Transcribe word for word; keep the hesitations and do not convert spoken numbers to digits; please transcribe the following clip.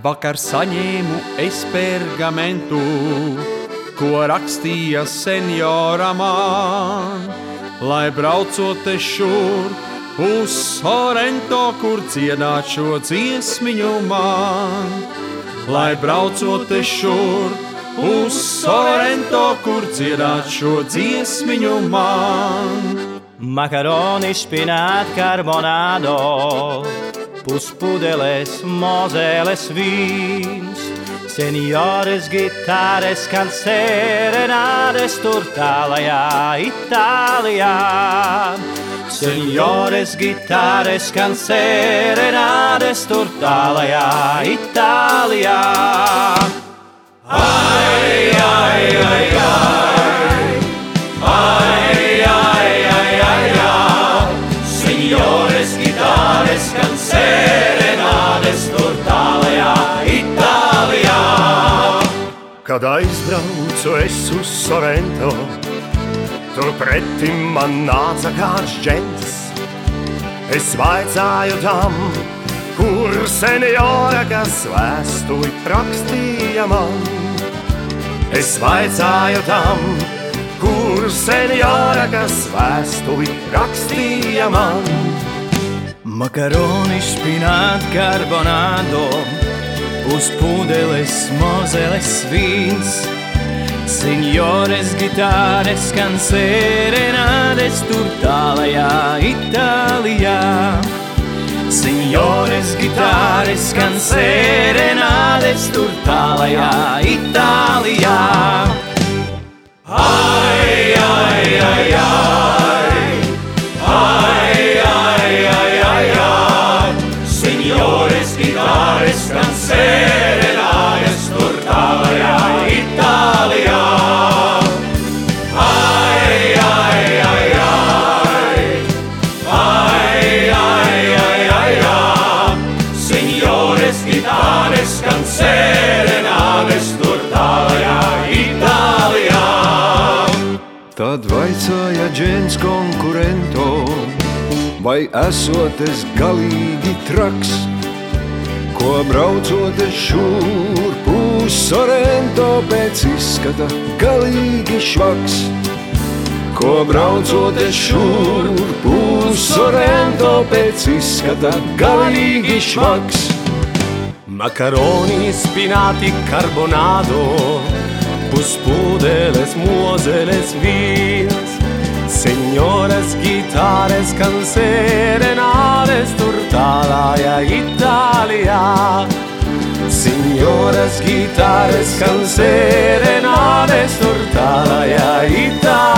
Vakar saņēmu es pergamentu, ko rakstīja senjora man, lai braucot te šurp uz Sorento, kur dziedāt šo dziesmiņu man. Lai braucot te šurp uz Sorento, kur dziedāt šo dziesmiņu man. Makaroni, špināt, karbonādo, puspudeles, mozeles vīns, seniores, gitāres, kan serenādes tur tālajā Itālijā. Seniores, gitāres, kan serenādes tur tālajā Itālijā. Ai, ai, ai, ai, ai, ai, ai, ai, ai, seniores, gitāres, kan serenādes tur tālajā Itālijā. Kad aizbraucu es uz Sorento, tur pretim man nāca kāds džents. Es vaicāju tam, kur senjora, kas vēstuli rakstīja man. Es vaicāju tam, kur senjora, kas vēstuli rakstīja man. Makaroni, špināt, karbonādo, uz pudeles, mozeles vīns, seniores, gitāres, kan serenādes tur tālajā Itālijā. Seniores, gitāres, kan serenādes tur tālajā Itālijā. Ai, ai, ai, ai, ai, ai, ai, ai, ai, seniores, gitāres, kan serenādes tur tālajā Itālijā. Ai, ai, ai, ai, ai, ai, ai, ai, ai, seniores, gitāres, kan serenādes tur tālajā Itālijā. Tad vaicāja džens konkurento, vai esot es galīgi traks, ko braucot es šurp uz Sorento, pēc izskata galīgi švaks. Ko braucot es šurp uz Sorento, pēc izskata galīgi švaks. Makaroni, spinati, karbonādo, puspudeles, mozeles vīns, senjoras, gitāres, kan serenādes tur tālajā Itālijā. Senjoras, gitāres, kan serenādes tur tālajā Itālijā.